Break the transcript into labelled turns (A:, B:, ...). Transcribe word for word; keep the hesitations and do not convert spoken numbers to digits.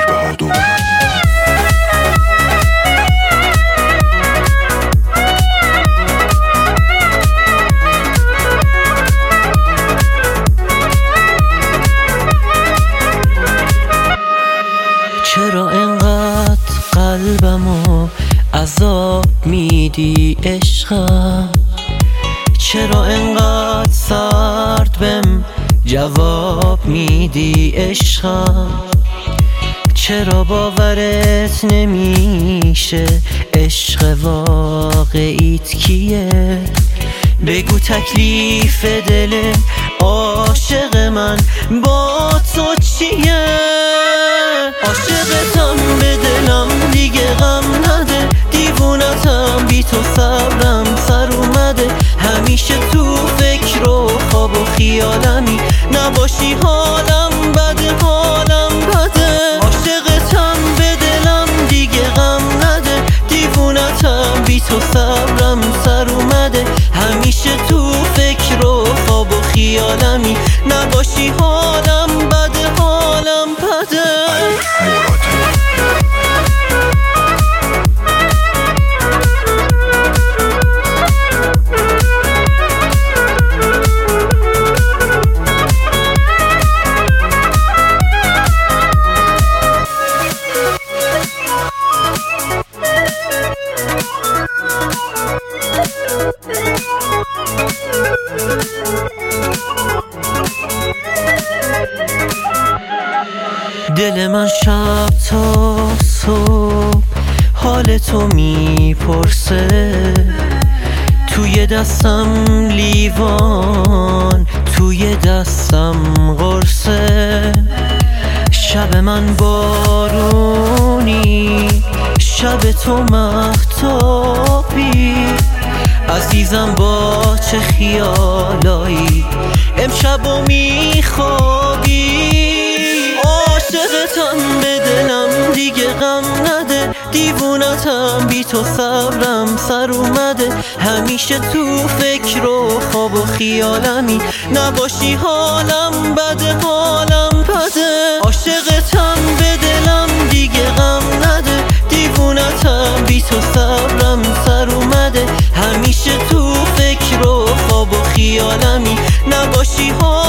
A: امیر بهادر.
B: چرا انقدر قلبمو عذاب میدی عشقم؟ چرا انقدر سرد بهم جواب میدی عشقم؟ چرا باورت نمیشه عشق واقعیت کیه؟ بگو تکلیف دل عاشق من با تو چیه؟ عاشقتم به دلم دیگه غم نده، دیوونتم بی تو صبرم سر اومده، همیشه تو فکر و خواب و خیالمی، نباشی حالم بده حالم بده. عاشقتم به دلم دیگه غم نده، دیوونتم بی تو صبرم سر اومده، همیشه تو فکر و خواب و خیالمی، نباشی حالم بده حالم بده. دل من شب تا صبح حال تو میپرسه، توی دستم لیوان توی دستم قرصه، شب من بارونی شب تو مهتابی، عزیزم با چه خیالایی امشبو میخوابی. عاشقتم به دلم دیگه غم نده، دیوونتم بی تو صبرم سر اومده، همیشه تو فکر و خواب و خیالمی، نباشی حالم بده حالم بده. عاشقتم به دلم دیگه غم نده، دیوونتم بی تو صبرم سر اومده، همیشه تو فکر و خواب و خیالمی، نباشی حالم